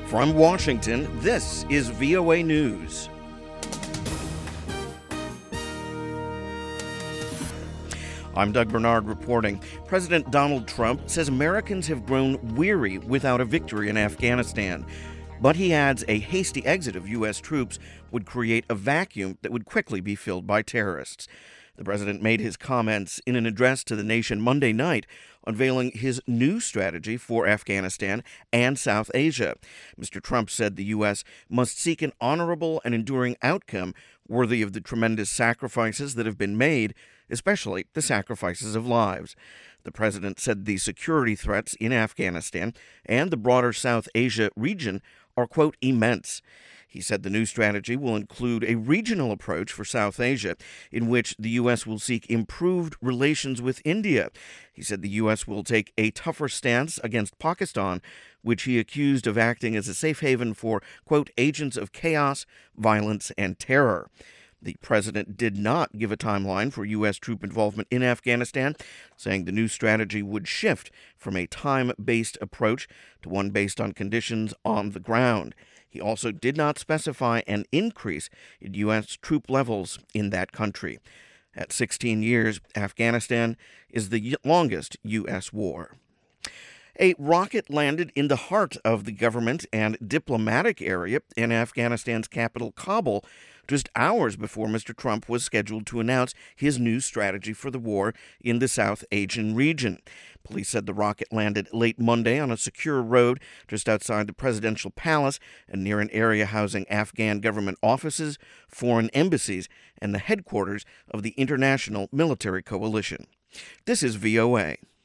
From Washington, this is VOA News. I'm Doug Bernard reporting. President Donald Trump says Americans have grown weary without a victory in Afghanistan. But he adds a hasty exit of U.S. troops would create a vacuum that would quickly be filled by terrorists. The president made his comments in an address to the nation Monday night, unveiling his new strategy for Afghanistan and South Asia. Mr. Trump said the U.S. must seek an honorable and enduring outcome worthy of the tremendous sacrifices that have been made, especially the sacrifices of lives. The president said the security threats in Afghanistan and the broader South Asia region are, quote, immense. He said the new strategy will include a regional approach for South Asia, in which the U.S. will seek improved relations with India. He said the U.S. will take a tougher stance against Pakistan, which he accused of acting as a safe haven for, quote, agents of chaos, violence, and terror. The president did not give a timeline for U.S. troop involvement in Afghanistan, saying the new strategy would shift from a time-based approach to one based on conditions on the ground. He also did not specify an increase in U.S. troop levels in that country. At 16 years, Afghanistan is the longest U.S. war. A rocket landed in the heart of the government and diplomatic area in Afghanistan's capital, Kabul, just hours before Mr. Trump was scheduled to announce his new strategy for the war in the South Asian region. Police said the rocket landed late Monday on a secure road just outside the presidential palace and near an area housing Afghan government offices, foreign embassies, and the headquarters of the International Military Coalition. This is VOA.